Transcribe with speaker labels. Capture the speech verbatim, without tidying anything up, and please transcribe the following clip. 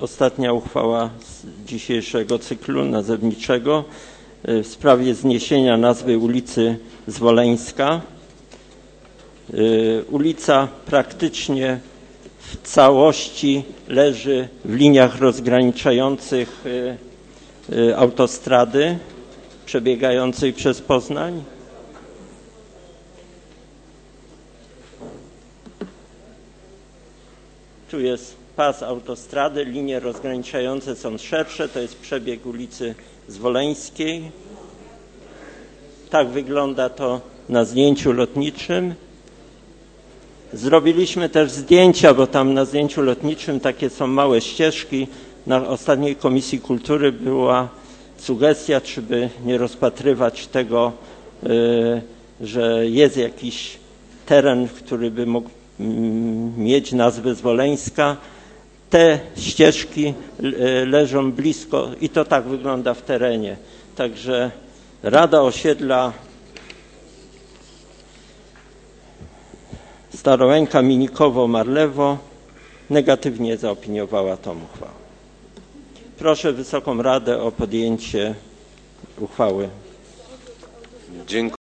Speaker 1: ostatnia uchwała z dzisiejszego cyklu nazewniczego w sprawie zniesienia nazwy ulicy Zwoleńska. Ulica praktycznie w całości leży w liniach rozgraniczających autostrady przebiegającej przez Poznań. Tu jest pas autostrady, linie rozgraniczające są szersze, to jest przebieg ulicy Zwoleńskiej. Tak wygląda to na zdjęciu lotniczym. Zrobiliśmy też zdjęcia, bo tam na zdjęciu lotniczym takie są małe ścieżki. Na ostatniej Komisji Kultury była sugestia, czy by nie rozpatrywać tego, że jest jakiś teren, który by mógł mieć nazwę Zwoleńska. Te ścieżki leżą blisko i to tak wygląda w terenie. Także Rada Osiedla Starołęka, Minikowo, Marlewo negatywnie zaopiniowała tą uchwałę. Proszę Wysoką Radę o podjęcie uchwały.
Speaker 2: Dziękuję.